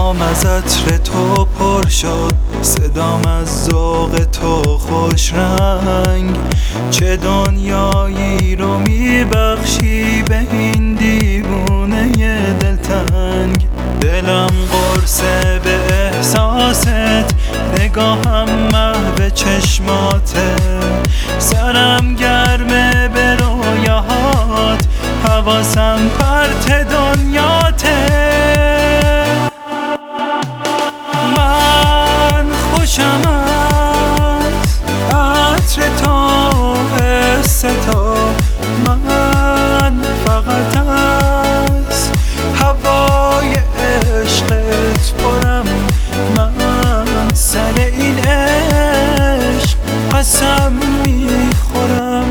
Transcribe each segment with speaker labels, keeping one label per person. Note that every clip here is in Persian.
Speaker 1: دلام از عطر تو پر شد، صدام از ذوق تو خوش رنگ. چه دنیایی رو میبخشی به این دیوونه دلتنگ. دلم قرصه به احساست، نگاهم محو چشماته، سرم گرمه به رویاهات، حواسم پرت دنیاته. من خوشم از عطر تو، حس تو، من فقط از هوای عشقت پرم. من سر این عشق قسم میخورم.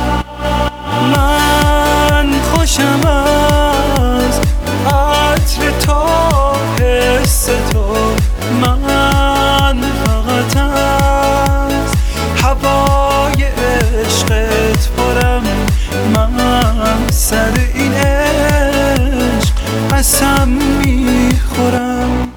Speaker 1: من خوشم از عطر تو، حس تو، من فقط از هوای عشقت پرم. من سر این عشق قسم میخورم.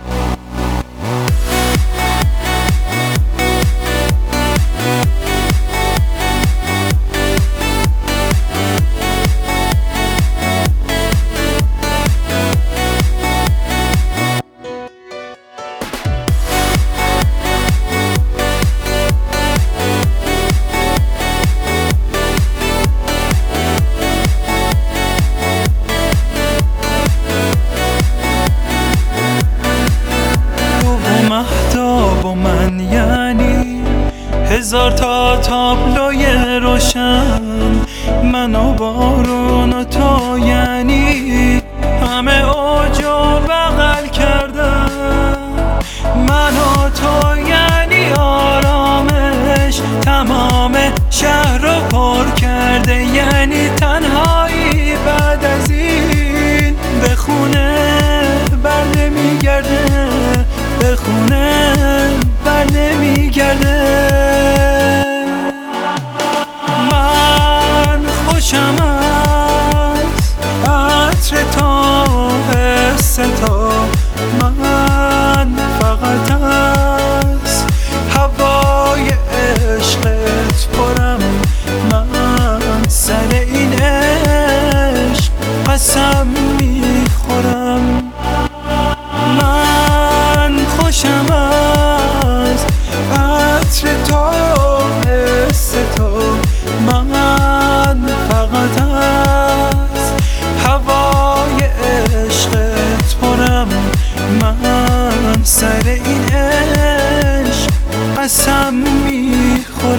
Speaker 1: مهتاب و من یعنی هزار تا تابلوی روشن، من و بارون و تو یعنی همه اوج و بغل کردن. من و تو یعنی آرامش، تمام شهر رو پر کرده، یعنی تنهایی بعد از این به خونه بر نمیگرده، به خونه بر نمیگرده. من خوشم از عطر تو، حس تو، من فقط از هوای عشقت پرم. من سر این عشق قسم میخورم. من خوشم از عطر تو، حس تو، من فقط از هوای عشقت پرم. من سر این عشق قسم میخورم.